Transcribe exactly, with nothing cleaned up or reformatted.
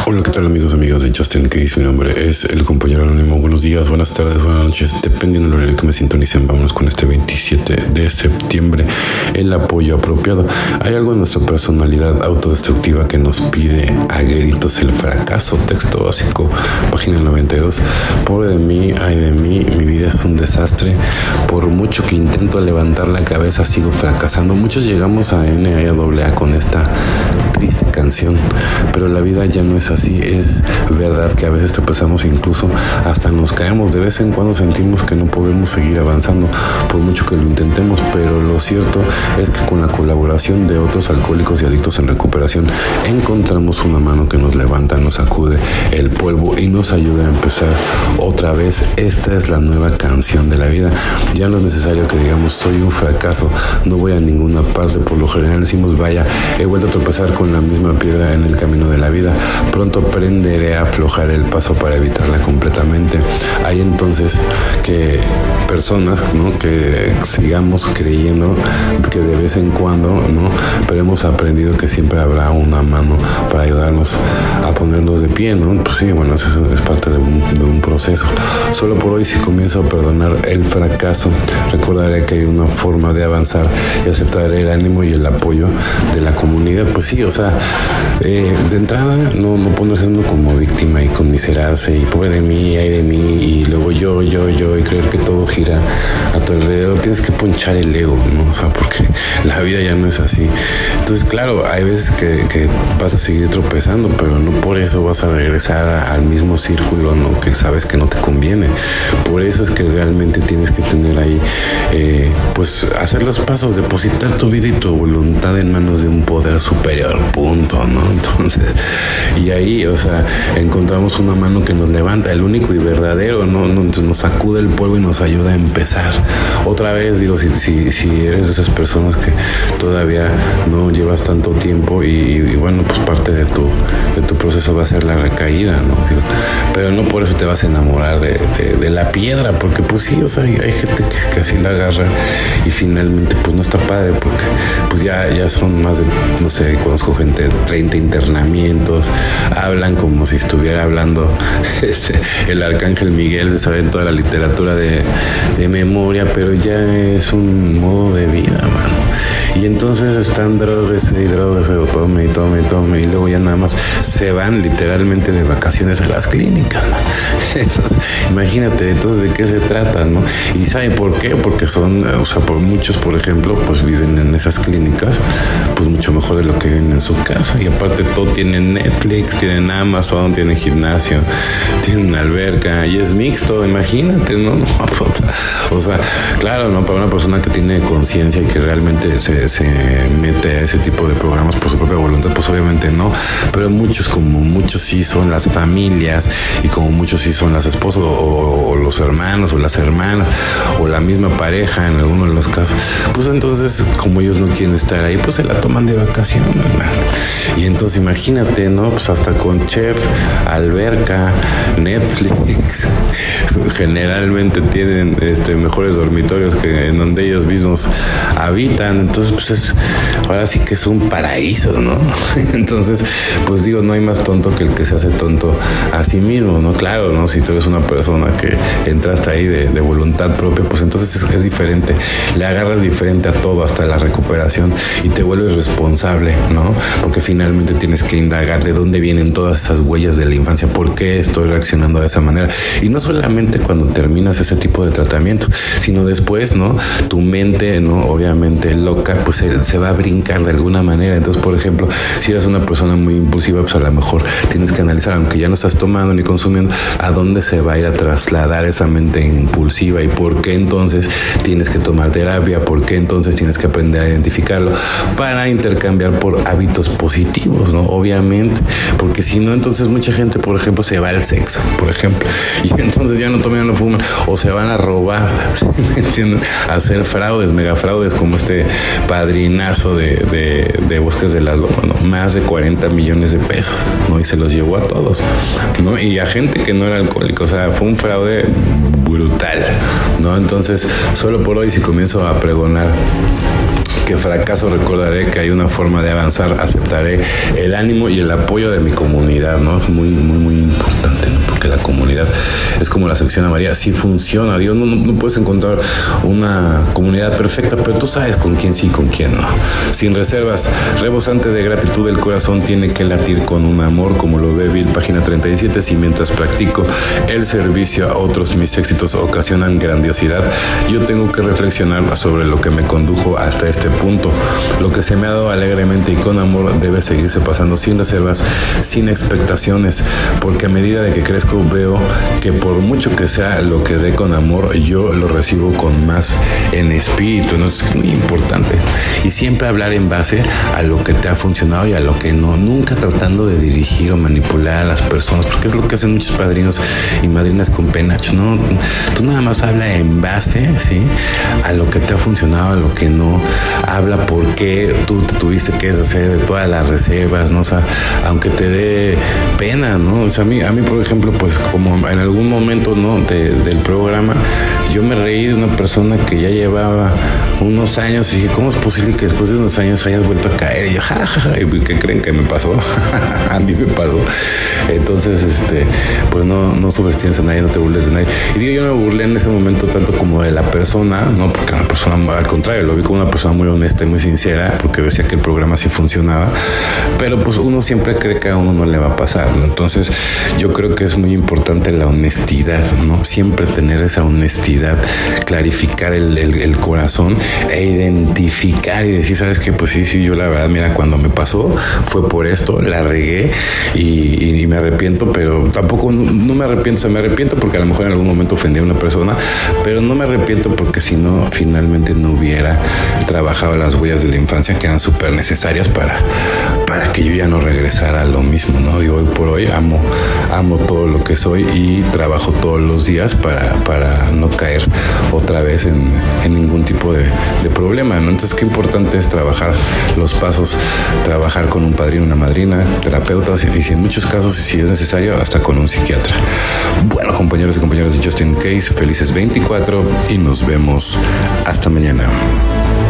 Hola, ¿qué tal amigos, amigas de Justin Case? Mi nombre es el compañero anónimo. Buenos días, buenas tardes, buenas noches, dependiendo del horario que me sintonicen. Vámonos con este veintisiete de septiembre, el apoyo apropiado. Hay algo en nuestra personalidad autodestructiva que nos pide a gritos el fracaso. Texto básico, página noventa y dos. Pobre de mí, ay de mí, mi vida es un desastre. Por mucho que intento levantar la cabeza, sigo fracasando. Muchos llegamos a N A A A con esta triste canción, pero la vida ya no es así. Es verdad que a veces tropezamos, incluso hasta nos caemos. De vez en cuando sentimos que no podemos seguir avanzando por mucho que lo intentemos, pero lo cierto es que con la colaboración de otros alcohólicos y adictos en recuperación encontramos una mano que nos levanta, nos sacude el polvo y nos ayuda a empezar otra vez. Esta es la nueva canción de la vida. Ya no es necesario que digamos soy un fracaso, no voy a ninguna parte. Por lo general decimos vaya, he vuelto a tropezar con la misma piedra en el camino de la vida. Pronto aprenderé a aflojar el paso para evitarla completamente. Hay entonces que personas, ¿no?, que sigamos creyendo que de vez en cuando, ¿no?, pero hemos aprendido que siempre habrá una mano para ayudarnos a ponernos de pie, ¿no? Pues sí, bueno, eso es parte de un, de un proceso. Solo por hoy, si comienzo a perdonar el fracaso, recordaré que hay una forma de avanzar y aceptaré el ánimo y el apoyo de la comunidad. Pues sí, o sea, eh, de entrada no, no ponerse uno como víctima y conmiserarse y pobre de mí, ay de mí, y luego yo, yo, yo, y creer que todo gira a tu alrededor. Tienes que ponchar el ego, ¿no? O sea, porque la vida ya no es así. Entonces, claro, hay veces que, que vas a seguir tropezando, pero no por eso vas a regresar a, al mismo círculo, ¿no?, que sabes que no te conviene. Por eso es que realmente tienes que tener ahí, eh, pues, hacer los pasos, depositar tu vida y tu voluntad en manos de un poder superior, punto, ¿no? Entonces, y ahí, o sea, encontramos una mano que nos levanta, el único y verdadero, ¿no? Nos, nos sacude el polvo y nos ayuda a empezar. Otra vez, digo, si, si, si eres de esas personas que todavía no llevas tanto tiempo y, y bueno, pues parte de tu, de tu proceso va a ser la recaída, ¿no? Digo, pero no por eso te vas a enamorar de, de, de la piedra, porque pues sí, o sea, hay, hay gente que, que así la agarra y finalmente pues no está padre, porque pues ya, ya son más de, no sé, conozco gente de treinta internamientos, hablan como si estuviera hablando este, el arcángel Miguel, se sabe en toda la literatura de, de memoria, pero ya es un modo de vida, mano. Y entonces están drogas y drogas, o tome y tome y tome, y luego ya nada más se van literalmente de vacaciones a las clínicas, man. Entonces, imagínate, entonces, ¿de qué se trata, no? Y ¿saben por qué? Porque son, o sea, por muchos, por ejemplo, pues viven en esas clínicas, pues mucho mejor de lo que viven en su casa. Y aparte todo tienen Netflix, tienen Amazon, tienen gimnasio, tienen una alberca, y es mixto, imagínate, ¿no? O sea, claro, ¿no? Para una persona que tiene conciencia y que realmente se, se mete a ese tipo de programas por su propia voluntad, pues obviamente no. Pero muchos, como muchos sí son las familias, y como muchos sí son las esposas, o, o los hermanos, o las hermanas, o la misma pareja en algunos de los casos, pues entonces, como ellos no quieren estar ahí, pues se la toman de vacaciones, man. Y entonces imagínate, ¿no? Pues hasta con chef, alberca, Netflix, generalmente tienen este mejores dormitorios que en donde ellos mismos habitan. Entonces, pues es, ahora sí que es un paraíso, ¿no? Entonces, pues digo, no hay más tonto que el que se hace tonto a sí mismo, ¿no? Claro, ¿no? Si tú eres una persona que entraste ahí de, de voluntad propia, pues entonces es, es diferente, le agarras diferente a todo, hasta la recuperación, y te vuelves responsable, ¿no? Porque finalmente tienes que indagar de dónde vienen todas esas huellas de la infancia, por qué estoy reaccionando de esa manera. Y no solamente cuando terminas ese tipo de tratamiento, sino después, ¿no? Tu mente, ¿no?, obviamente loca, pues se, se va a brincar de alguna manera. Entonces, por ejemplo, si eres una persona muy impulsiva, pues a lo mejor tienes que analizar, aunque ya no estás tomando ni consumiendo, a dónde se va a ir a trasladar esa mente impulsiva, y por qué entonces tienes que tomar terapia, por qué entonces tienes que aprender a identificarlo para intercambiar por hábitos positivos, ¿no? Obviamente, porque si no, entonces mucha gente, por ejemplo, se va al sexo, por ejemplo, y entonces ya no toman, no fuman, o se van a robar, ¿sí me entienden? A hacer fraudes, megafraudes, como este padrinazo de, de, de Bosques de la Loma, ¿no? Más de cuarenta millones de pesos, ¿no? Y se los llevó a todos, ¿no? Y a gente que no era alcohólica, o sea, fue un fraude brutal, ¿no? Entonces, solo por hoy, si comienzo a pregonar que fracaso, recordaré que hay una forma de avanzar, aceptaré el ánimo y el apoyo de mi comunidad, ¿no? Es muy, muy, muy importante, ¿no? Porque la comunidad es como la sección amarilla, sí funciona, digo, no, no, no puedes encontrar una comunidad perfecta, pero tú sabes con quién sí, con quién no. Sin reservas, rebosante de gratitud, el corazón tiene que latir con un amor, como lo ve Bill, página treinta y siete. Si mientras practico el servicio a otros, mis éxitos ocasionan grandiosidad, yo tengo que reflexionar sobre lo que me condujo hasta este punto. Lo que se me ha dado alegremente y con amor debe seguirse pasando sin reservas, sin expectaciones, porque a medida de que crezco veo que por mucho que sea lo que dé con amor, yo lo recibo con más en espíritu, ¿no? Es muy importante. Y siempre hablar en base a lo que te ha funcionado y a lo que no, nunca tratando de dirigir o manipular a las personas, porque es lo que hacen muchos padrinos y madrinas con penacho, ¿no? Tú nada más habla en base, ¿sí?, a lo que te ha funcionado, a lo que no. Habla por qué tú te tuviste que deshacer de todas las reservas, ¿no? O sea, aunque te dé pena, ¿no? O sea, a mí, a mí por ejemplo, pues como en algún momento, ¿no?, de, del programa, yo me reí de una persona que ya llevaba unos años y dije, ¿cómo es posible que después de unos años hayas vuelto a caer? Y yo, jajaja, ¿y qué creen que me pasó? A mí me pasó. Entonces, este, pues no, no subestimes a nadie, no te burles de nadie. Y digo, yo no me burlé en ese momento tanto como de la persona, ¿no? Porque una persona, al contrario, lo vi como una persona muy honesta y muy sincera, porque decía que el programa sí funcionaba, pero pues uno siempre cree que a uno no le va a pasar, ¿no? Entonces, yo creo que es muy importante la honestidad, ¿no? Siempre tener esa honestidad, clarificar el, el, el corazón e identificar y decir, ¿sabes qué? Pues sí, sí, yo la verdad, mira, cuando me pasó fue por esto, la regué y, y, y me arrepiento, pero tampoco, no, no me arrepiento, o sea, me arrepiento porque a lo mejor en algún momento ofendí a una persona, pero no me arrepiento porque si no, finalmente no hubiera trabajado las huellas de la infancia que eran súper necesarias para, para que yo ya no regresara a lo mismo, ¿no? Y hoy por hoy amo, amo todo lo que soy y trabajo todos los días para, para no caer otra vez en, en ningún tipo de, de problema, ¿no? Entonces, qué importante es trabajar los pasos, trabajar con un padrino, una madrina, terapeutas y, y en muchos casos, si es necesario, hasta con un psiquiatra. Bueno, compañeros y compañeras de Just In Case, felices veinticuatro y nos vemos hasta mañana.